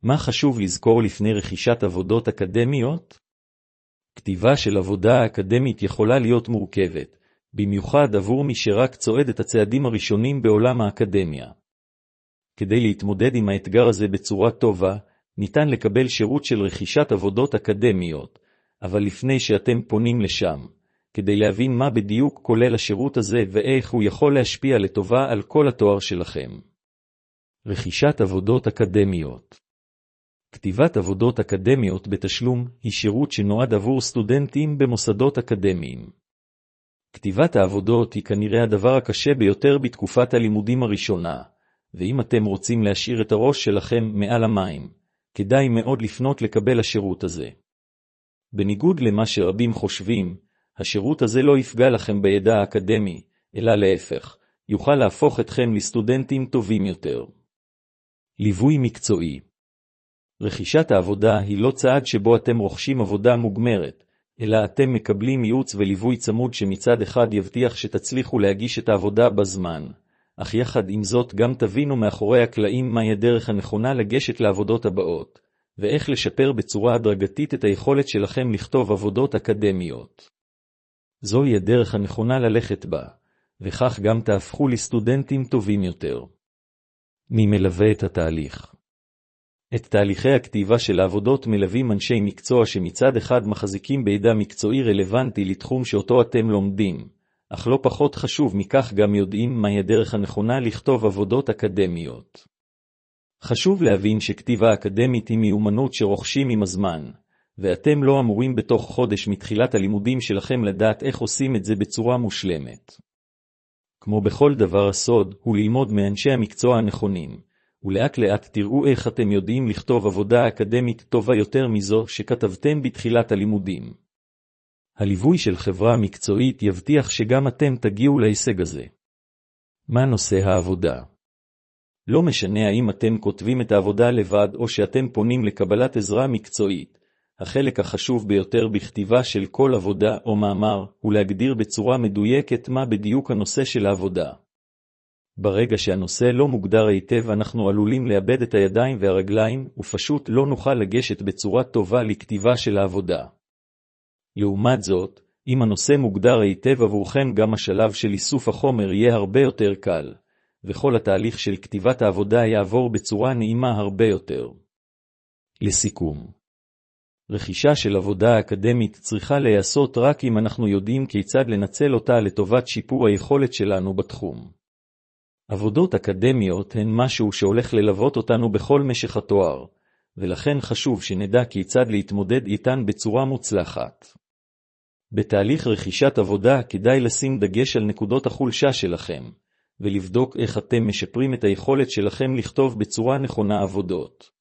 מה חשוב לזכור לפני רכישת עבודות אקדמיות? כתיבה של עבודה אקדמית יכולה להיות מורכבת, במיוחד עבור מי שרק צועד את הצעדים הראשונים בעולם האקדמיה. כדי להתמודד עם האתגר הזה בצורה טובה, ניתן לקבל שירות של רכישת עבודות אקדמיות, אבל לפני שאתם פונים לשם, כדי להבין מה בדיוק כולל השירות הזה ואיך הוא יכול להשפיע לטובה על כל התואר שלכם. רכישת עבודות אקדמיות. כתיבת עבודות אקדמיות בתשלום היא שירות שנועד עבור סטודנטים במוסדות אקדמיים. כתיבת העבודות היא כנראה הדבר הקשה ביותר בתקופת הלימודים הראשונה, ואם אתם רוצים להשאיר את הראש שלכם מעל המים, כדאי מאוד לפנות לקבל השירות הזה. בניגוד למה שרבים חושבים, השירות הזה לא יפגע לכם בידע האקדמי, אלא להפך, יוכל להפוך אתכם לסטודנטים טובים יותר. ליווי מקצועי. רכישת העבודה היא לא צעד שבו אתם רוכשים עבודה מוגמרת, אלא אתם מקבלים ייעוץ וליווי צמוד שמצד אחד יבטיח שתצליחו להגיש את העבודה בזמן, אך יחד עם זאת גם תבינו מאחורי הקלעים מהי הדרך הנכונה לגשת לעבודות הבאות, ואיך לשפר בצורה הדרגתית את היכולת שלכם לכתוב עבודות אקדמיות. זוהי הדרך הנכונה ללכת בה, וכך גם תהפכו לסטודנטים טובים יותר. מי מלווה את התהליך? את תהליכי הכתיבה של העבודות מלווים אנשי מקצוע שמצד אחד מחזיקים בידע מקצועי רלוונטי לתחום שאותו אתם לומדים, אך לא פחות חשוב מכך גם יודעים מהי הדרך הנכונה לכתוב עבודות אקדמיות. חשוב להבין שכתיבה אקדמית היא מיומנות שרוכשים עם הזמן, ואתם לא אמורים בתוך חודש מתחילת הלימודים שלכם לדעת איך עושים את זה בצורה מושלמת. כמו בכל דבר, הסוד הוא ללמוד מאנשי המקצוע הנכונים, ולאט לאט תראו איך אתם יודעים לכתוב עבודה אקדמית טובה יותר מזו שכתבתם בתחילת הלימודים. הליווי של חברה מקצועית יבטיח שגם אתם תגיעו להישג הזה. מה נושא העבודה? לא משנה האם אתם כותבים את העבודה לבד או שאתם פונים לקבלת עזרה מקצועית, החלק החשוב ביותר בכתיבה של כל עבודה או מאמר הוא להגדיר בצורה מדויקת מה בדיוק הנושא של העבודה. ברגע שהנושא לא מוגדר היטב אנחנו עלולים לאבד את הידיים והרגליים ופשוט לא נוכל לגשת בצורה טובה לכתיבה של העבודה. לעומת זאת, אם הנושא מוגדר היטב עבורכם גם השלב של איסוף החומר יהיה הרבה יותר קל, וכל התהליך של כתיבת העבודה יעבור בצורה נעימה הרבה יותר. לסיכום, רכישה של עבודה אקדמית צריכה להיעשות רק אם אנחנו יודעים כיצד לנצל אותה לטובת שיפור היכולת שלנו בתחום. עבודות אקדמיות הן משהו שהולך ללוות אותנו בכל משך התואר, ולכן חשוב שנדע כיצד להתמודד איתן בצורה מוצלחת. בתהליך רכישת עבודה כדאי לשים דגש על נקודות החולשה שלכם, ולבדוק איך אתם משפרים את היכולת שלכם לכתוב בצורה נכונה עבודות.